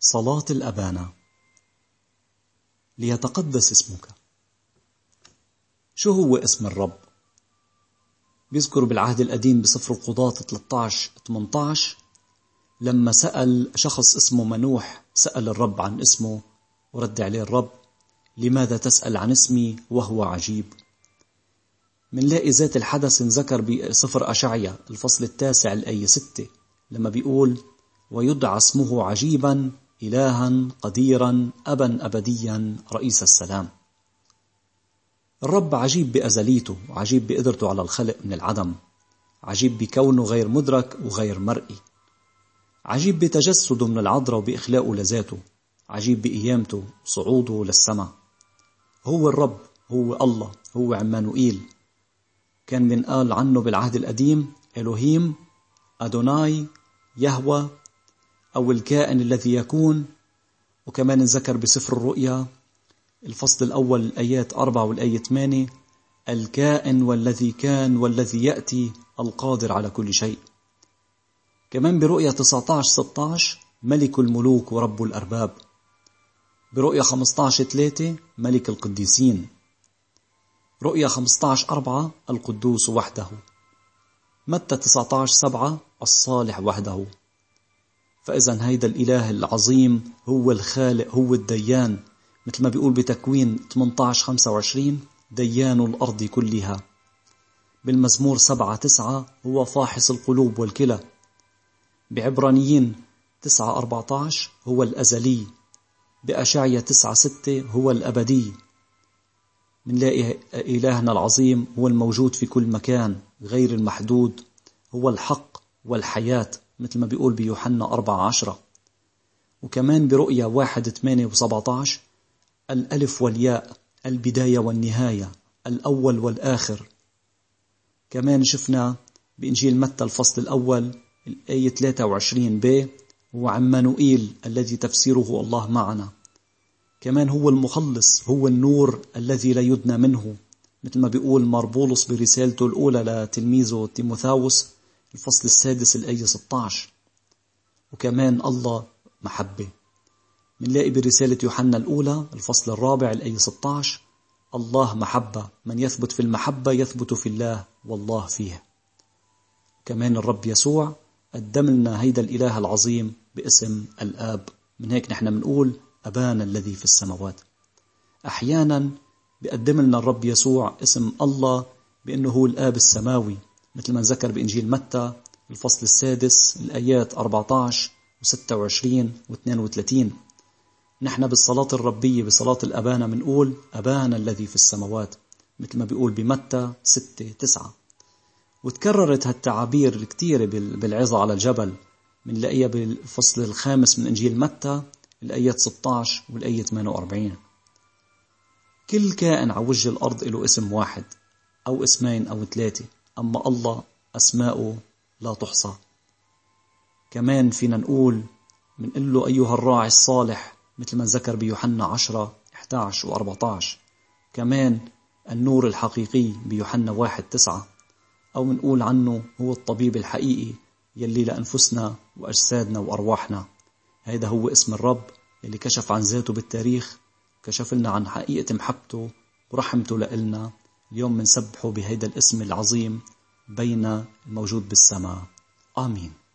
صلاة الأبانة. ليتقدس اسمك. شو هو اسم الرب؟ بيذكر بالعهد القديم بسفر القضاة 13-18 لما سأل شخص اسمه منوح، سأل الرب عن اسمه ورد عليه الرب: لماذا تسأل عن اسمي وهو عجيب؟ منلاقي ذات الحدث انذكر بسفر أشعيا الفصل 9 الآية 6 لما بيقول: ويدعى اسمه عجيبا، إلها قديرا، أبا أبديا، رئيس السلام. الرب عجيب بأزليته، وعجيب بقدرته على الخلق من العدم، عجيب بكونه غير مدرك وغير مرئي، عجيب بتجسده من العذراء وبإخلاقه لذاته، عجيب بقيامته وصعوده للسماء. هو الرب، هو الله، هو عمانوئيل. كان بنقال عنه بالعهد القديم إلوهيم، أدوناي، يهوه، أو الكائن الذي يكون. وكمان نذكر بسفر الرؤيا الفصل الأول الآيات 4 والآية 8: الكائن والذي كان والذي يأتي، القادر على كل شيء. كمان برؤيا 19-16 ملك الملوك ورب الأرباب. برؤيا 15-3 ملك القديسين. رؤيا 15-4 القدوس وحده. متى 19-7 الصالح وحده. فإذا هيدا الإله العظيم هو الخالق، هو الديان، مثل ما بيقول بتكوين 18-25: ديان الأرض كلها. بالمزمور 7-9 هو فاحص القلوب والكلى. بعبرانيين 9-14 هو الأزلي. بأشعيا 9-6 هو الأبدي. منلاقي إلهنا العظيم هو الموجود في كل مكان، غير المحدود، هو الحق والحياة، مثل ما بيقول بيوحنا 4-10. وكمان برؤيا 1-8-17 الألف والياء، البداية والنهاية، الأول والآخر. كمان شفنا بإنجيل متى الفصل الأول الآية 23b هو عمانوئيل الذي تفسيره الله معنا. كمان هو المخلص، هو النور الذي لا يدنى منه، مثل ما بيقول ماربولس برسالته الأولى لتلميذه تيموثاوس الفصل السادس الآية 16. وكمان الله محبة. منلاقي برسالة يوحنا الأولى الفصل الرابع الآية 16: الله محبة، من يثبت في المحبة يثبت في الله والله فيه. كمان الرب يسوع قدم لنا هيدا الإله العظيم باسم الآب. من هيك نحن منقول أبانا الذي في السماوات. أحيانا بيقدم لنا الرب يسوع اسم الله بأنه هو الآب السماوي، مثل ما ذكر بإنجيل متى الفصل السادس الآيات 14 و26 و32. نحن بالصلاة الربية بصلاة الأبانة منقول أبانا الذي في السماوات، مثل ما بيقول بمتى 6-9. وتكررت هالتعابير الكتيرة بالعظة على الجبل، منلاقيها بالفصل الخامس من إنجيل متى الآيات 16 والآية 48. كل كائن على وجه الأرض له اسم واحد أو اسمين أو 3، أما الله أسماؤه لا تحصى. كمان فينا نقول منقول له أيها الراعي الصالح، مثل ما ذكر بيوحنا 10-11 و14. كمان النور الحقيقي بيوحنا 1-9. أو منقول عنه هو الطبيب الحقيقي يلي لأنفسنا وأجسادنا وأرواحنا. هذا هو اسم الرب يلي كشف عن ذاته بالتاريخ، كشف لنا عن حقيقة محبته ورحمته لإلنا. اليوم منسبحه بهذا الاسم العظيم بين الموجود بالسماء. آمين.